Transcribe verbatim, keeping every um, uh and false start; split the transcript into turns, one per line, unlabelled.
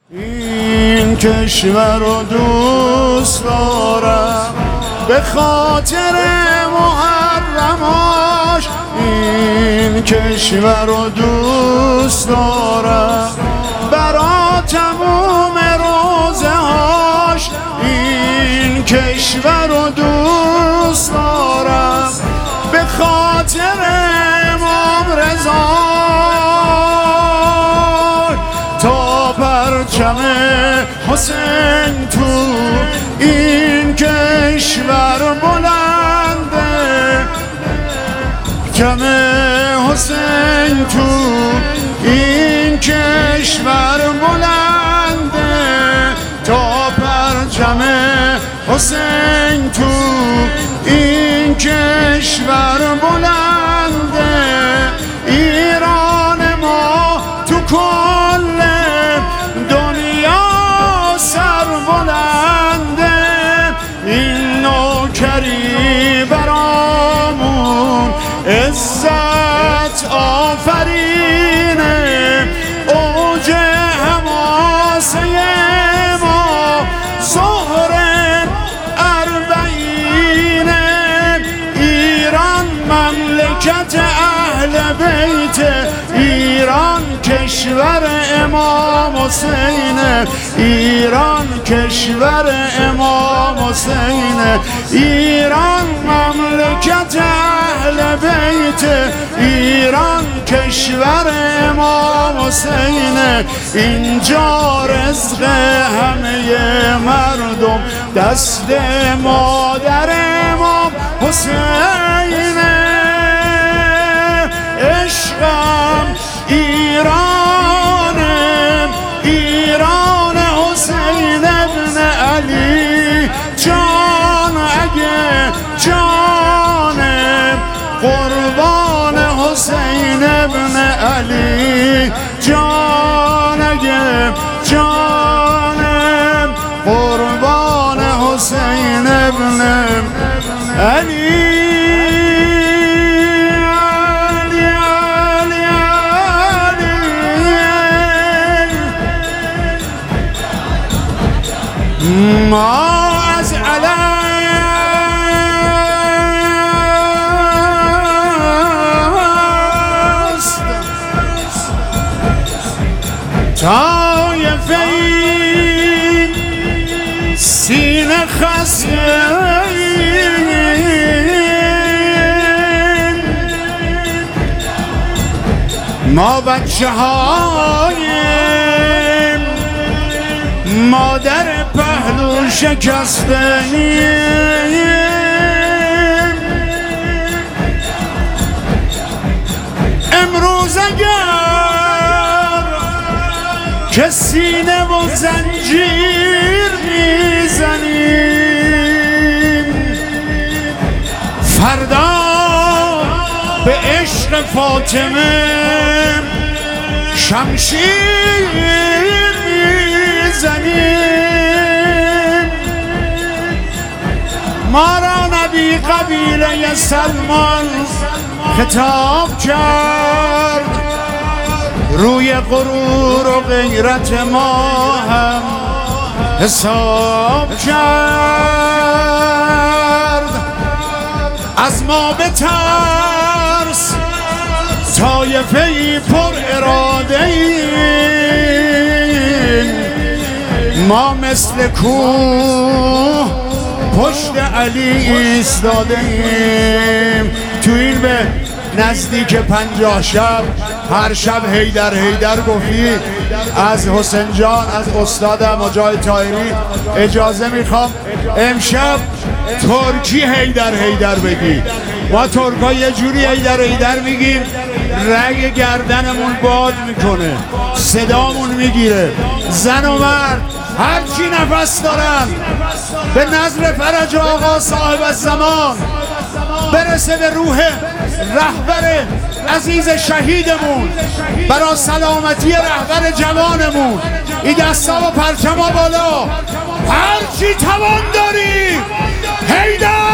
این کشور رو دوست دارم به خاطر محرماش، این کشور رو دوست دارم برا تموم روزه هاش، این کشور رو دوست دارم به خاطر امام رضا تا پرچم حسین تو این کشور بلنده، پرچم حسین تو این کشور بلنده، تا پرچم حسین تو این کشور بلنده، ایران ما تو کل دنیا سر بلنده، این نوکری برامون عزت آفرینه، اوج حماسه ما ظهر اربعینه، ایران مملکت اهل بیت، ایران کشور امام حسینه، ایران کشور امام حسینه، ایران مملکت اهل بیت، ایران کشور امام حسینه، اینجا رزق همه مردم دست مادر امام حسینه، عشقم ایرانم، ایران حسین ابن علی، جان اگه جانم قربان حسین ابن علی، جان اگه جانم قربان حسین ابن علی. ما از علاست طایفه این سینه خسین، ما بچه هایم مادر پهلو شکسته، امروز اگر که سینه و زنجیر میزنیم، فردا به عشق فاطمه شمشیر زمین، ما را نبی قبیله سلمان خطاب کرد، روی غرور و غیرت ما هم حساب کرد، از ما بترس طایفه‌ای پر اراده ایم، ما مثل کوه پشت علی ایستاده ایم. تو این به نزدیک پنجاه شب هر شب هیدر هیدر گفتی از حسین جان، از استادم مجاهد طاهری اجازه میخوام امشب ترکی هیدر هیدر بگی. ما ترکا یه جوری هیدر هیدر میگیم رگ گردنمون باد میکنه، صدامون میگیره، زن و مرد هر چی نفس دارن به نظر فرج آقا صاحب الزمان برسه به روح رهبر عزیز شهیدمون، برای سلامتی رهبر جوانمون. این دستا و پرچما بالا، هر چی توان داری هیدر